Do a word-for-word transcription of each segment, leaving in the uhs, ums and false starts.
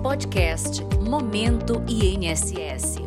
Podcast Momento I N S S.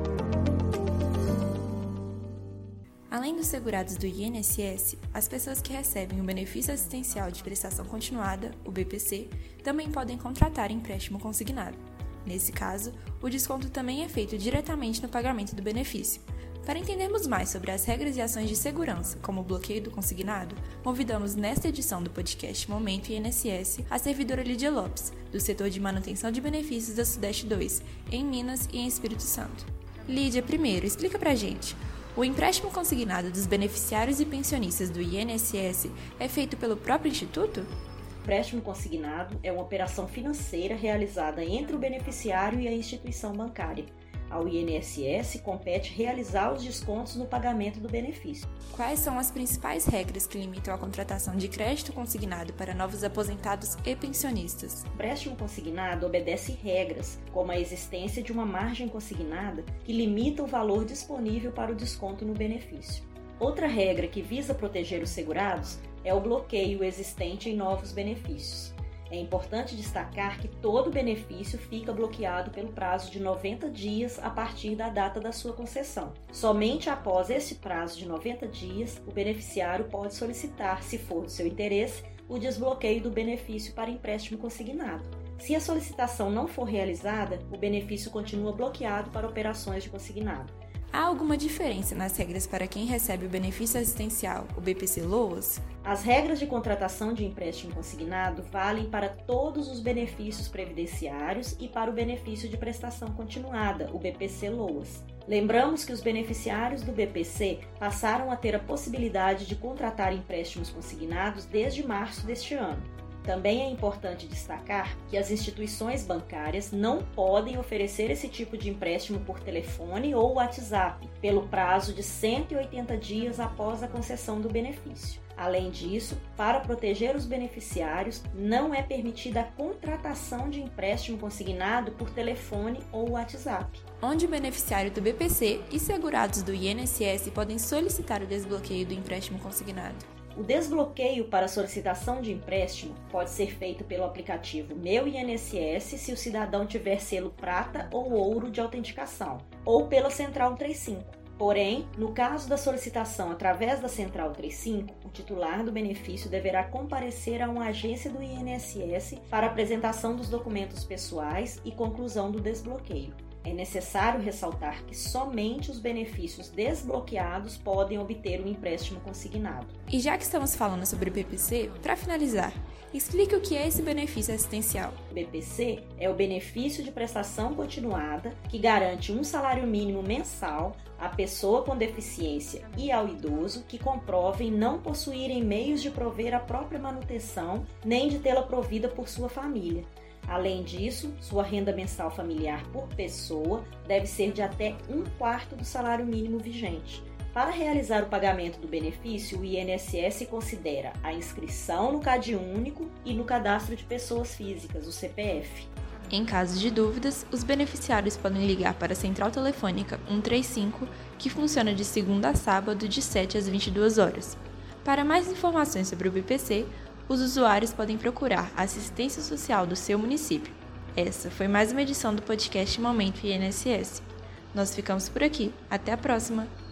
Além dos segurados do I N S S, as pessoas que recebem o Benefício Assistencial de Prestação Continuada, o B P C, também podem contratar empréstimo consignado. Nesse caso, o desconto também é feito diretamente no pagamento do benefício. Para entendermos mais sobre as regras e ações de segurança, como o bloqueio do consignado, convidamos nesta edição do podcast Momento I N S S a servidora Lídia Lopes, do setor de manutenção de benefícios da Sudeste dois, em Minas e em Espírito Santo. Lídia, primeiro, explica pra gente. O empréstimo consignado dos beneficiários e pensionistas do I N S S é feito pelo próprio Instituto? O empréstimo consignado é uma operação financeira realizada entre o beneficiário e a instituição bancária. Ao I N S S compete realizar os descontos no pagamento do benefício. Quais são as principais regras que limitam a contratação de crédito consignado para novos aposentados e pensionistas? O empréstimo consignado obedece regras, como a existência de uma margem consignada que limita o valor disponível para o desconto no benefício. Outra regra que visa proteger os segurados é o bloqueio existente em novos benefícios. É importante destacar que todo benefício fica bloqueado pelo prazo de noventa dias a partir da data da sua concessão. Somente após esse prazo de noventa dias, o beneficiário pode solicitar, se for do seu interesse, o desbloqueio do benefício para empréstimo consignado. Se a solicitação não for realizada, o benefício continua bloqueado para operações de consignado. Há alguma diferença nas regras para quem recebe o benefício assistencial, o B P C LOAS? As regras de contratação de empréstimo consignado valem para todos os benefícios previdenciários e para o benefício de prestação continuada, o B P C LOAS. Lembramos que os beneficiários do B P C passaram a ter a possibilidade de contratar empréstimos consignados desde março deste ano. Também é importante destacar que as instituições bancárias não podem oferecer esse tipo de empréstimo por telefone ou WhatsApp, pelo prazo de cento e oitenta dias após a concessão do benefício. Além disso, para proteger os beneficiários, não é permitida a contratação de empréstimo consignado por telefone ou WhatsApp. Onde o beneficiário do B P C e segurados do I N S S podem solicitar o desbloqueio do empréstimo consignado? O desbloqueio para solicitação de empréstimo pode ser feito pelo aplicativo Meu I N S S se o cidadão tiver selo prata ou ouro de autenticação, ou pela Central trinta e cinco. Porém, no caso da solicitação através da Central trinta e cinco, o titular do benefício deverá comparecer a uma agência do I N S S para apresentação dos documentos pessoais e conclusão do desbloqueio. É necessário ressaltar que somente os benefícios desbloqueados podem obter o empréstimo consignado. E já que estamos falando sobre o B P C, para finalizar, explique o que é esse benefício assistencial. O B P C é o benefício de prestação continuada que garante um salário mínimo mensal à pessoa com deficiência e ao idoso que comprovem não possuírem meios de prover a própria manutenção nem de tê-la provida por sua família. Além disso, sua renda mensal familiar por pessoa deve ser de até um quarto do salário mínimo vigente. Para realizar o pagamento do benefício, o I N S S considera a inscrição no CadÚnico e no Cadastro de Pessoas Físicas, o C P F. Em caso de dúvidas, os beneficiários podem ligar para a Central Telefônica cento e trinta e cinco, que funciona de segunda a sábado, de sete às vinte e duas horas. Para mais informações sobre o B P C, os usuários podem procurar a assistência social do seu município. Essa foi mais uma edição do podcast Momento I N S S. Nós ficamos por aqui. Até a próxima!